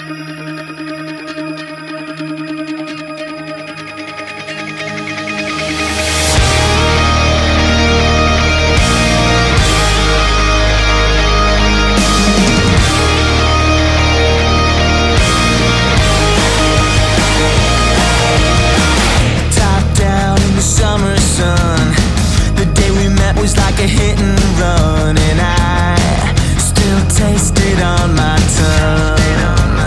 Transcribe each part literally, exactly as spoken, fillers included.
Was like a hit and run, and I still taste it on my tongue.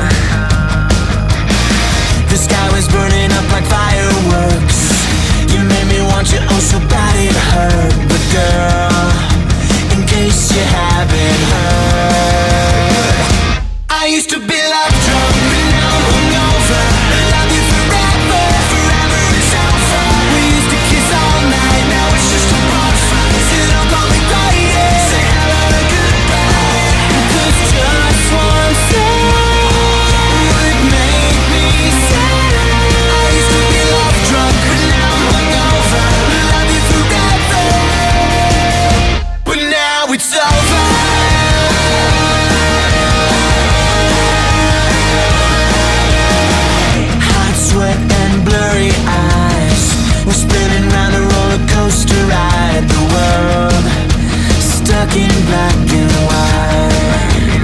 The sky was burning up like fireworks. You made me want you oh so bad it hurt. But girl, in case you haven't heard, I used to be love drunk, but now I'm hungover. Love you forever, forever it's over. We used to kiss all night, now it's just a bonfire. Don't call me quiet, say hello and goodbye. Cause just one thing would make me sad. I used to be love drunk, but now I'm hungover. Love you forever, but now it's over. Hot sweat and blurry eyes, we're spinning round a roller coaster ride. The world stuck in black and white.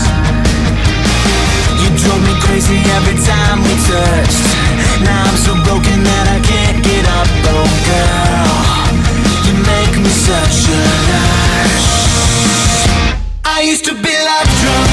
You drove me crazy every time we touched. Now I'm so broken that I can't get up. Oh girl, you make me such a lush. I used to be love drunk.